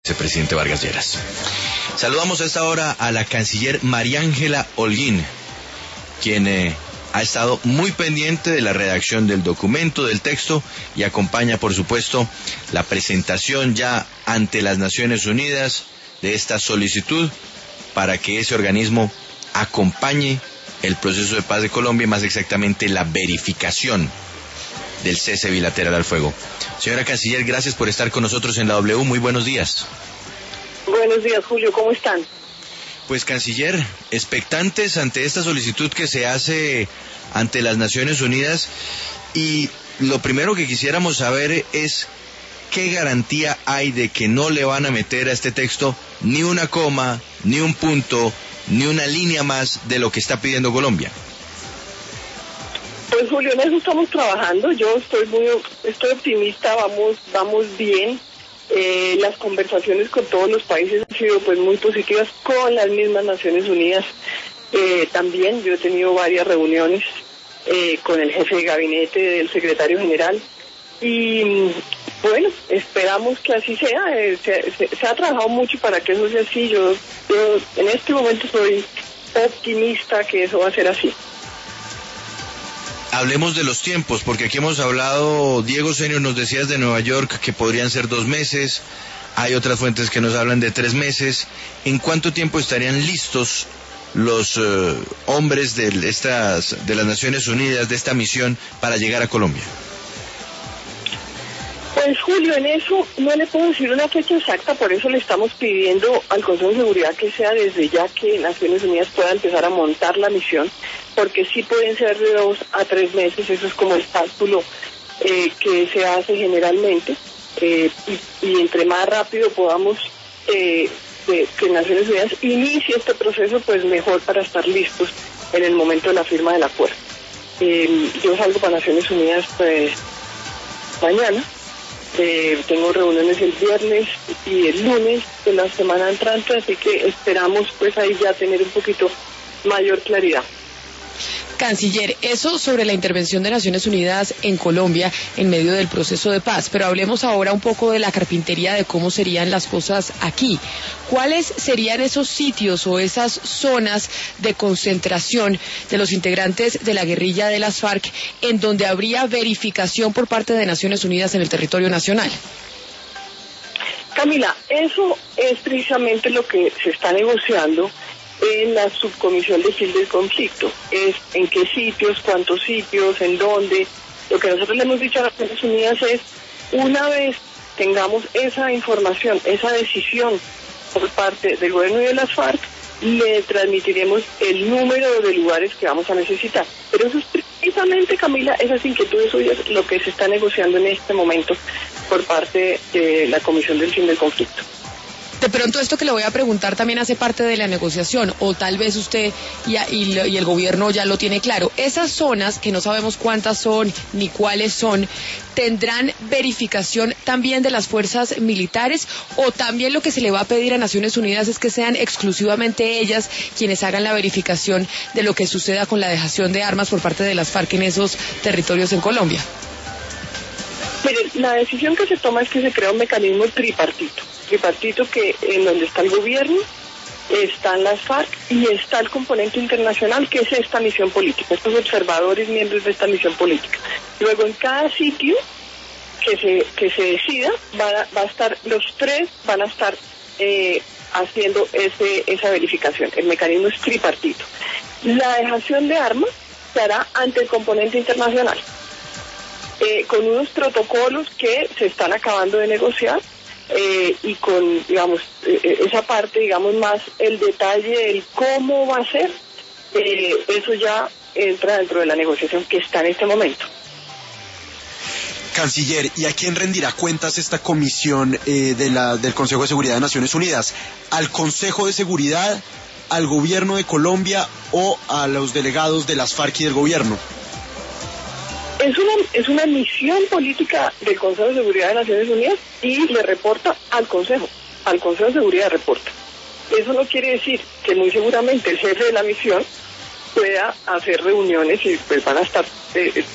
Vicepresidente Vargas Lleras. Saludamos a esta hora a la canciller María Ángela Holguín, quien ha estado muy pendiente de la redacción del documento, del texto, y acompaña, por supuesto, la presentación ya ante las Naciones Unidas de esta solicitud para que ese organismo acompañe el proceso de paz de Colombia y más exactamente la verificación del cese bilateral al fuego. Señora canciller, gracias por estar con nosotros en la W. Muy buenos días. Buenos días, Julio. ¿Cómo están? Pues, canciller, expectantes ante esta solicitud que se hace ante las Naciones Unidas, y lo primero que quisiéramos saber es qué garantía hay de que no le van a meter a este texto ni una coma, ni un punto, ni una línea más de lo que está pidiendo Colombia. Pues, Julio, en eso estamos trabajando. Yo estoy optimista, vamos bien. Las conversaciones con todos los países han sido pues muy positivas, con las mismas Naciones Unidas. También yo he tenido varias reuniones con el jefe de gabinete del secretario general y bueno, esperamos que así sea. Se ha trabajado mucho para que eso sea así. Yo en este momento soy optimista que eso va a ser así. Hablemos de los tiempos, porque aquí hemos hablado, Diego Senior nos decía desde Nueva York que podrían ser 2 meses, hay otras fuentes que nos hablan de 3 meses. ¿En cuánto tiempo estarían listos los hombres de las Naciones Unidas, de esta misión, para llegar a Colombia? Pues, Julio, en eso no le puedo decir una fecha exacta, por eso le estamos pidiendo al Consejo de Seguridad que sea desde ya que Naciones Unidas pueda empezar a montar la misión, porque sí pueden ser de 2 a 3 meses, eso es como el cálculo que se hace generalmente, y entre más rápido podamos que Naciones Unidas inicie este proceso, pues mejor para estar listos en el momento de la firma del acuerdo. Yo salgo para Naciones Unidas pues mañana. Tengo reuniones el viernes y el lunes de la semana entrante, así que esperamos pues ahí ya tener un poquito mayor claridad. Canciller, eso sobre la intervención de Naciones Unidas en Colombia en medio del proceso de paz, pero hablemos ahora un poco de la carpintería, de cómo serían las cosas aquí. ¿Cuáles serían esos sitios o esas zonas de concentración de los integrantes de la guerrilla de las FARC en donde habría verificación por parte de Naciones Unidas en el territorio nacional? Camila, eso es precisamente lo que se está negociando en la subcomisión de fin del conflicto. Es en qué sitios, cuántos sitios, en dónde. Lo que nosotros le hemos dicho a las Naciones Unidas es, una vez tengamos esa información, esa decisión por parte del gobierno y de las FARC, le transmitiremos el número de lugares que vamos a necesitar. Pero eso es precisamente, Camila, esas inquietudes suyas, lo que se está negociando en este momento por parte de la comisión del fin del conflicto. De pronto esto que le voy a preguntar también hace parte de la negociación, o tal vez usted y el gobierno ya lo tiene claro. Esas zonas, que no sabemos cuántas son ni cuáles son, ¿tendrán verificación también de las fuerzas militares, o también lo que se le va a pedir a Naciones Unidas es que sean exclusivamente ellas quienes hagan la verificación de lo que suceda con la dejación de armas por parte de las FARC en esos territorios en Colombia? Mire, la decisión que se toma es que se crea un mecanismo tripartito que en donde está el gobierno, están las FARC y está el componente internacional, que es esta misión política, estos observadores miembros de esta misión política. Luego, en cada sitio que se decida, va a estar, los tres van a estar haciendo esa verificación. El mecanismo es tripartito. La dejación de armas se hará ante el componente internacional, con unos protocolos que se están acabando de negociar, y con, digamos, esa parte, digamos, más el detalle del cómo va a ser, eso ya entra dentro de la negociación que está en este momento. Canciller, ¿y a quién rendirá cuentas esta comisión del Consejo de Seguridad de Naciones Unidas? ¿Al Consejo de Seguridad, al gobierno de o a los delegados de las FARC y del gobierno? Es una misión política del Consejo de Seguridad de Naciones Unidas y le reporta al Consejo de Seguridad reporta. Eso no quiere decir que muy seguramente el jefe de la misión pueda hacer reuniones y pues van a estar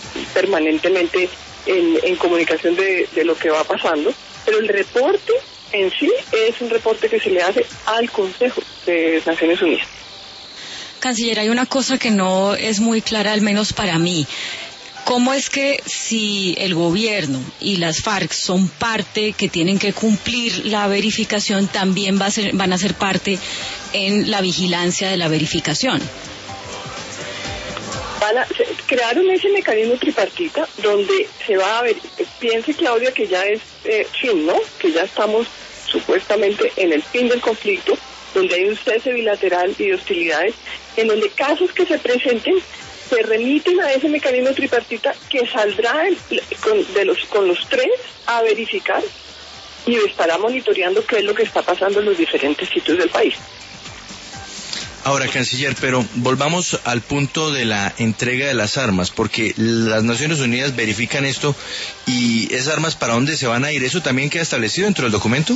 permanentemente en comunicación de lo que va pasando, pero el reporte en sí es un reporte que se le hace al Consejo de Naciones Unidas. Canciller, hay una cosa que no es muy clara, al menos para mí. ¿Cómo es que si el gobierno y las FARC son parte que tienen que cumplir la verificación, también van a ser parte en la vigilancia de la verificación? Crearon ese mecanismo tripartita donde se va a ver, piense Claudia que ya es fin, ¿no? Que ya estamos supuestamente en el fin del conflicto, donde hay un cese bilateral y de hostilidades, en donde casos que se presenten se remiten a ese mecanismo tripartita que saldrá con los tres a verificar y estará monitoreando qué es lo que está pasando en los diferentes sitios del país. Ahora, canciller, pero volvamos al punto de la entrega de las armas, porque las Naciones Unidas verifican esto y esas armas, ¿para dónde se van a ir? ¿Eso también queda establecido dentro del documento?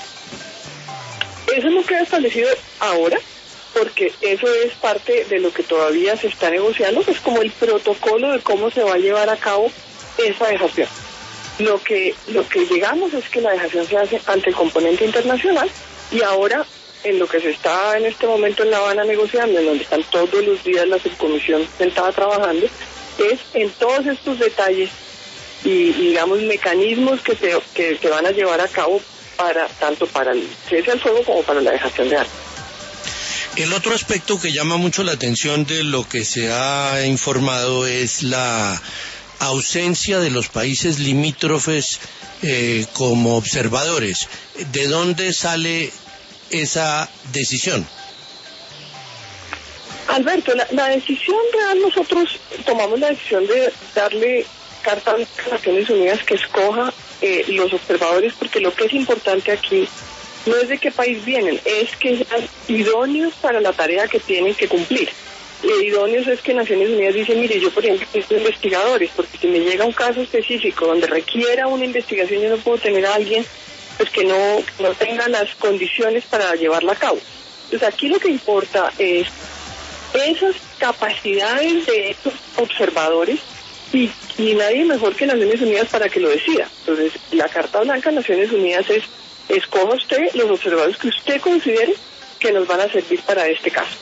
Eso no queda establecido ahora, porque eso es parte de lo que todavía se está negociando, es como el protocolo de cómo se va a llevar a cabo esa dejación. Lo que llegamos es que la dejación se hace ante el componente internacional y ahora en lo que se está en este momento en La Habana negociando, en donde están todos los días la subcomisión sentada trabajando, es en todos estos detalles y digamos mecanismos que se van a llevar a cabo tanto para el cese al fuego como para la dejación de armas. El otro aspecto que llama mucho la atención de lo que se ha informado es la ausencia de los países limítrofes como observadores. ¿De dónde sale esa decisión? Alberto, la decisión real, nosotros tomamos la decisión de darle carta a las Naciones Unidas que escoja los observadores, porque lo que es importante aquí no es de qué país vienen, es que sean idóneos para la tarea que tienen que cumplir. Idóneos es que Naciones Unidas dice, mire, yo por ejemplo necesito investigadores, porque si me llega un caso específico donde requiera una investigación, yo no puedo tener a alguien pues que no tenga las condiciones para llevarla a cabo. Entonces aquí lo que importa es esas capacidades de estos observadores y nadie mejor que Naciones Unidas para que lo decida. Entonces la Carta Blanca de Naciones Unidas es: escoja usted los observadores que usted considere que nos van a servir para este caso.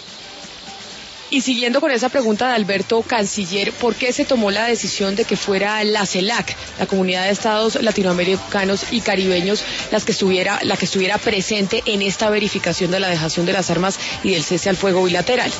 Y siguiendo con esa pregunta de Alberto, canciller, ¿por qué se tomó la decisión de que fuera la CELAC, la Comunidad de Estados Latinoamericanos y Caribeños, la que estuviera presente en esta verificación de la dejación de las armas y del cese al fuego bilateral?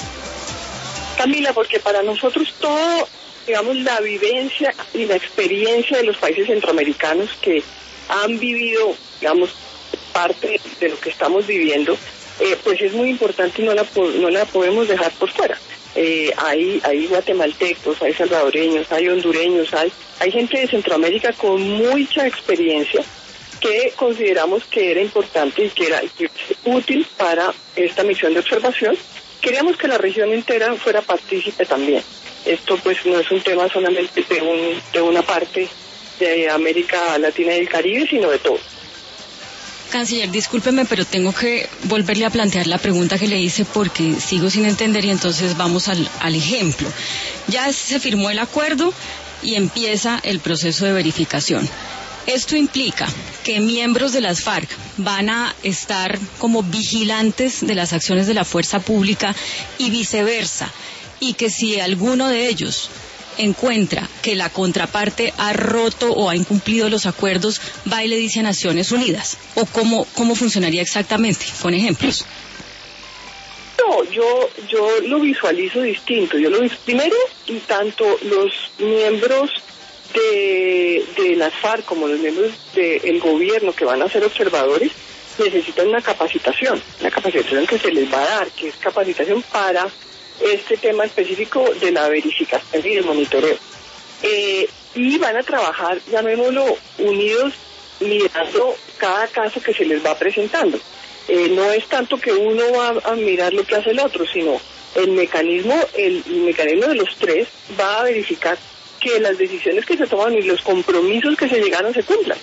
Camila, porque para nosotros todo, digamos, la vivencia y la experiencia de los países centroamericanos que han vivido, digamos, parte de lo que estamos viviendo, pues es muy importante y no la podemos dejar por fuera. Hay guatemaltecos, hay salvadoreños, hay hondureños, hay gente de Centroamérica con mucha experiencia que consideramos que era importante y que era útil para esta misión de observación. Queríamos que la región entera fuera partícipe también. Esto pues no es un tema solamente de una parte de América Latina y el Caribe, sino de todo. Canciller, discúlpeme, pero tengo que volverle a plantear la pregunta que le hice porque sigo sin entender y entonces vamos al ejemplo. Ya se firmó el acuerdo y empieza el proceso de verificación. Esto implica que miembros de las FARC van a estar como vigilantes de las acciones de la fuerza pública y viceversa, y que si alguno de ellos encuentra que la contraparte ha roto o ha incumplido los acuerdos, va y le dice a Naciones Unidas. ¿O cómo funcionaría exactamente? Con ejemplos. No, yo lo visualizo distinto. Primero, tanto los miembros de las FARC como los miembros del gobierno que van a ser observadores necesitan una capacitación que se les va a dar, que es capacitación para este tema específico de la verificación y del monitoreo. Y van a trabajar, llamémoslo, unidos, mirando cada caso que se les va presentando. No es tanto que uno va a mirar lo que hace el otro, sino el mecanismo de los tres va a verificar que las decisiones que se toman y los compromisos que se llegaron se cumplan.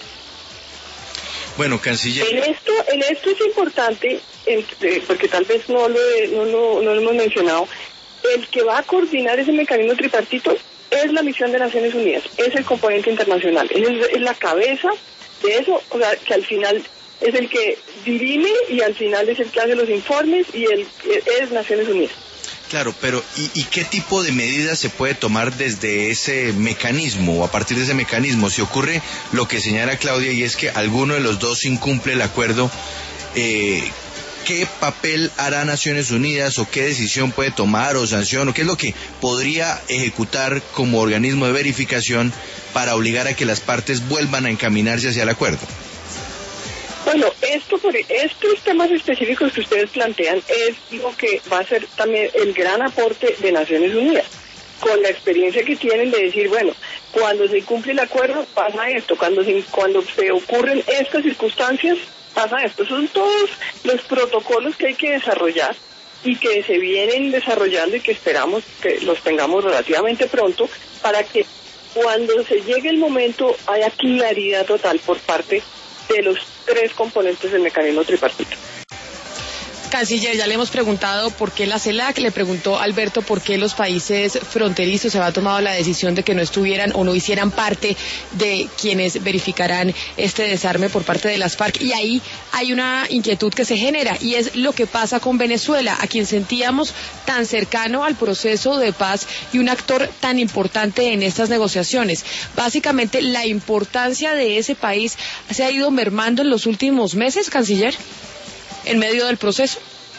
Bueno, canciller. En esto es importante, porque tal vez no lo hemos mencionado, el que va a coordinar ese mecanismo tripartito es la misión de Naciones Unidas, es el componente internacional, es la cabeza de eso, o sea, que al final es el que dirime y al final es el que hace los informes y es Naciones Unidas. Claro, pero ¿y qué tipo de medidas se puede tomar desde ese mecanismo o a partir de ese mecanismo? Si ocurre lo que señala Claudia y es que alguno de los dos incumple el acuerdo, ¿qué papel hará Naciones Unidas o qué decisión puede tomar o sanción o qué es lo que podría ejecutar como organismo de verificación para obligar a que las partes vuelvan a encaminarse hacia el acuerdo? Bueno, estos temas específicos que ustedes plantean es lo que va a ser también el gran aporte de Naciones Unidas, con la experiencia que tienen de decir, bueno, cuando se incumple el acuerdo pasa esto, cuando se ocurren estas circunstancias pasa esto. Son todos los protocolos que hay que desarrollar y que se vienen desarrollando y que esperamos que los tengamos relativamente pronto para que cuando se llegue el momento haya claridad total por parte de los tres componentes del mecanismo tripartito. Canciller, ya le hemos preguntado por qué la CELAC, le preguntó Alberto por qué los países fronterizos se había tomado la decisión de que no estuvieran o no hicieran parte de quienes verificarán este desarme por parte de las FARC, y ahí hay una inquietud que se genera y es lo que pasa con Venezuela, a quien sentíamos tan cercano al proceso de paz y un actor tan importante en estas negociaciones. Básicamente, la importancia de ese país se ha ido mermando en los últimos meses, Canciller, en medio del proceso.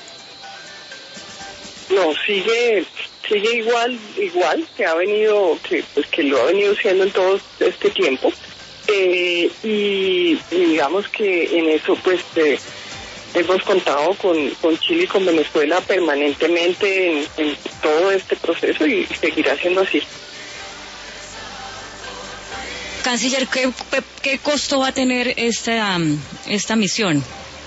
No, sigue igual que lo ha venido siendo en todo este tiempo, y digamos que en eso pues hemos contado con Chile y con Venezuela permanentemente en todo este proceso y seguirá siendo así. Canciller, ¿qué costo va a tener esta misión?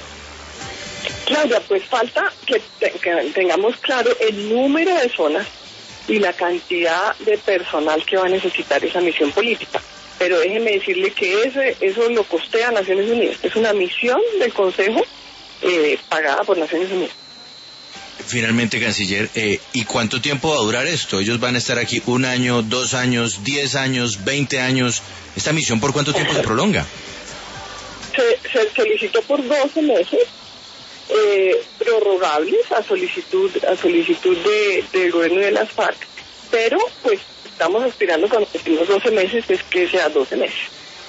Claudia, pues falta que tengamos claro el número de zonas y la cantidad de personal que va a necesitar esa misión política. Pero déjeme decirle que eso lo costea Naciones Unidas. Es una misión del Consejo pagada por Naciones Unidas. Finalmente, Canciller, ¿y cuánto tiempo va a durar esto? Ellos van a estar aquí 1 año, 2 años, 10 años, 20 años. ¿Esta misión por cuánto tiempo se prolonga? Se solicitó por 12 meses. Prorrogables a solicitud del gobierno de las FARC, pero pues estamos aspirando cuando decimos 12 meses es que sea 12 meses.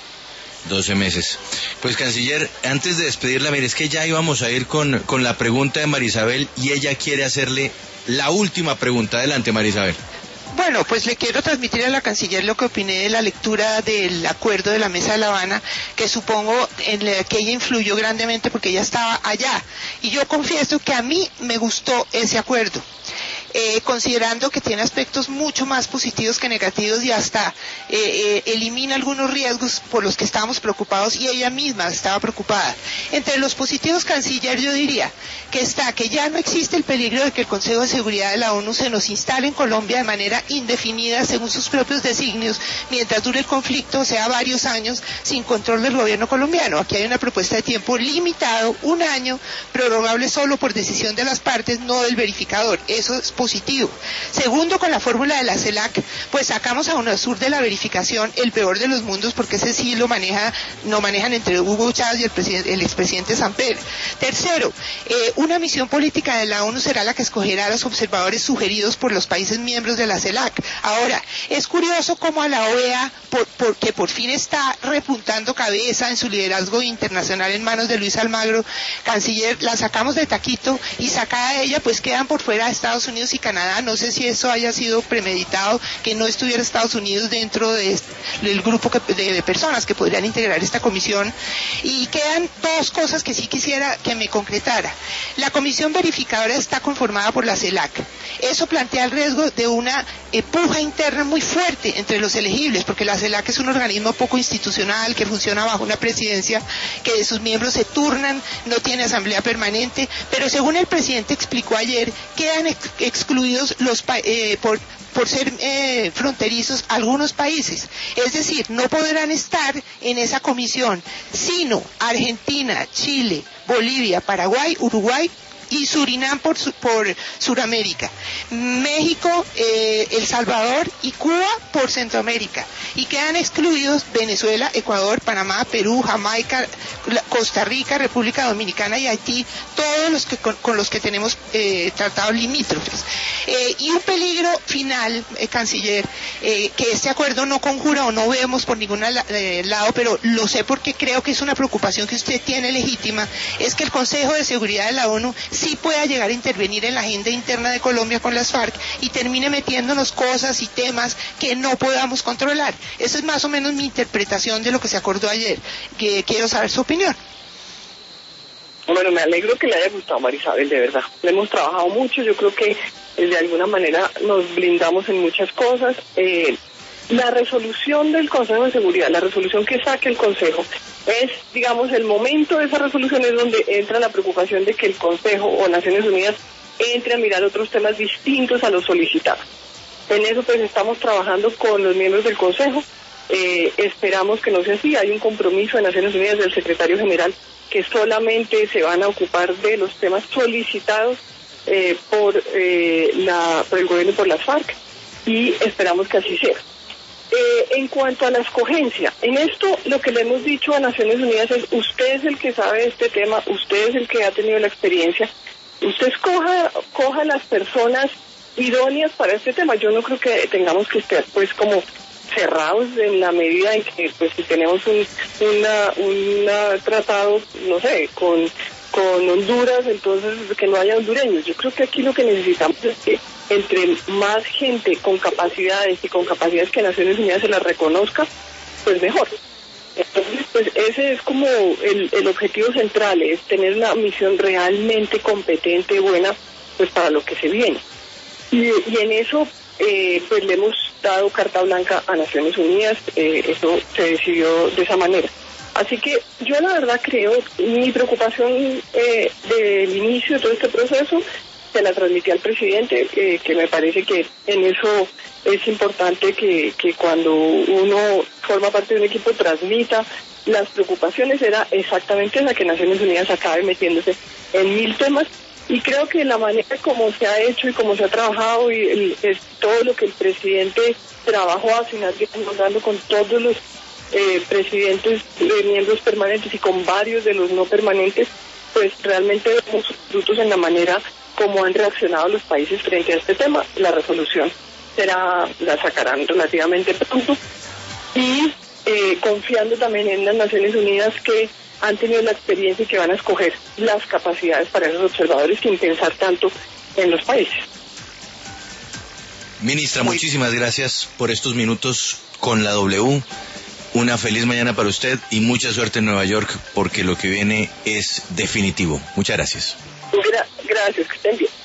12 meses. Pues, Canciller, antes de despedirla, mire, es que ya íbamos a ir con la pregunta de Marisabel y ella quiere hacerle la última pregunta. Adelante, Marisabel. Bueno, pues le quiero transmitir a la Canciller lo que opiné de la lectura del acuerdo de la Mesa de La Habana, que supongo en la que ella influyó grandemente porque ella estaba allá. Y yo confieso que a mí me gustó ese acuerdo. Considerando que tiene aspectos mucho más positivos que negativos y hasta elimina algunos riesgos por los que estábamos preocupados y ella misma estaba preocupada. Entre los positivos, Canciller, yo diría que ya no existe el peligro de que el Consejo de Seguridad de la ONU se nos instale en Colombia de manera indefinida según sus propios designios mientras dure el conflicto, o sea, varios años sin control del gobierno colombiano. Aquí hay una propuesta de tiempo limitado, 1 año, prorrogable solo por decisión de las partes, no del verificador. Eso es positivo. Segundo, con la fórmula de la CELAC, pues sacamos a UNASUR de la verificación, el peor de los mundos, porque ese sí lo manejan entre Hugo Chávez y el expresidente Samper. Tercero, una misión política de la ONU será la que escogerá a los observadores sugeridos por los países miembros de la CELAC. Ahora, es curioso cómo a la OEA, porque por fin está repuntando cabeza en su liderazgo internacional en manos de Luis Almagro, Canciller, la sacamos de taquito y sacada de ella, pues quedan por fuera de Estados Unidos y Canadá. No sé si eso haya sido premeditado, que no estuviera Estados Unidos dentro del grupo de personas que podrían integrar esta comisión. Y quedan 2 cosas que sí quisiera que me concretara. La comisión verificadora está conformada por la CELAC. Eso plantea el riesgo de una puja interna muy fuerte entre los elegibles, porque la CELAC es un organismo poco institucional que funciona bajo una presidencia que de sus miembros se turnan, no tiene asamblea permanente, pero según el presidente explicó ayer, quedan excluidos por ser fronterizos algunos países. Es decir, no podrán estar en esa comisión, sino Argentina, Chile, Bolivia, Paraguay, Uruguay, y Surinam por Suramérica, México, El Salvador y Cuba por Centroamérica, y quedan excluidos Venezuela, Ecuador, Panamá, Perú, Jamaica, Costa Rica, República Dominicana y Haití, todos los que con los que tenemos tratados limítrofes. Y un peligro final, canciller, que este acuerdo no conjura o no vemos por ningún lado, pero lo sé porque creo que es una preocupación que usted tiene legítima, es que el Consejo de Seguridad de la ONU sí pueda llegar a intervenir en la agenda interna de Colombia con las FARC y termine metiéndonos cosas y temas que no podamos controlar. Esa es más o menos mi interpretación de lo que se acordó ayer, que quiero saber su opinión. Bueno, me alegro que le haya gustado, Marisabel, de verdad. Le hemos trabajado mucho, yo creo que de alguna manera nos blindamos en muchas cosas. La resolución del Consejo de Seguridad, la resolución que saque el Consejo, es, digamos, el momento de esa resolución es donde entra la preocupación de que el Consejo o Naciones Unidas entre a mirar otros temas distintos a los solicitados. En eso pues estamos trabajando con los miembros del Consejo, esperamos que no sea así, hay un compromiso de Naciones Unidas del secretario general que solamente se van a ocupar de los temas solicitados por el gobierno y por las FARC, y esperamos que así sea. En cuanto a la escogencia, en esto lo que le hemos dicho a Naciones Unidas es: usted es el que sabe de este tema, usted es el que ha tenido la experiencia, usted coja las personas idóneas para este tema. Yo no creo que tengamos que estar pues como cerrados en la medida en que pues si tenemos un tratado, no sé, con Honduras, entonces que no haya hondureños. Yo creo que aquí lo que necesitamos es que entre más gente con capacidades y con capacidades que Naciones Unidas se las reconozca, pues mejor. Entonces, pues ese es como el objetivo central, es tener una misión realmente competente, buena, pues para lo que se viene. Y en eso, pues le hemos dado carta blanca a Naciones Unidas, eso se decidió de esa manera. Así que yo la verdad creo, mi preocupación del inicio de todo este proceso se la transmití al presidente, que me parece que en eso es importante que cuando uno forma parte de un equipo transmita las preocupaciones. Era exactamente esa, que Naciones Unidas acabe metiéndose en 1000 temas, y creo que la manera como se ha hecho y como se ha trabajado y es todo lo que el presidente trabajó al final, hablando con todos los presidentes, miembros permanentes y con varios de los no permanentes, pues realmente vemos frutos en la manera como han reaccionado los países frente a este tema. La resolución la sacarán relativamente pronto, y confiando también en las Naciones Unidas, que han tenido la experiencia y que van a escoger las capacidades para esos observadores sin pensar tanto en los países. Ministra, muchísimas gracias por estos minutos con la W. Una feliz mañana para usted y mucha suerte en Nueva York, porque lo que viene es definitivo. Muchas gracias. Gracias, que estén bien.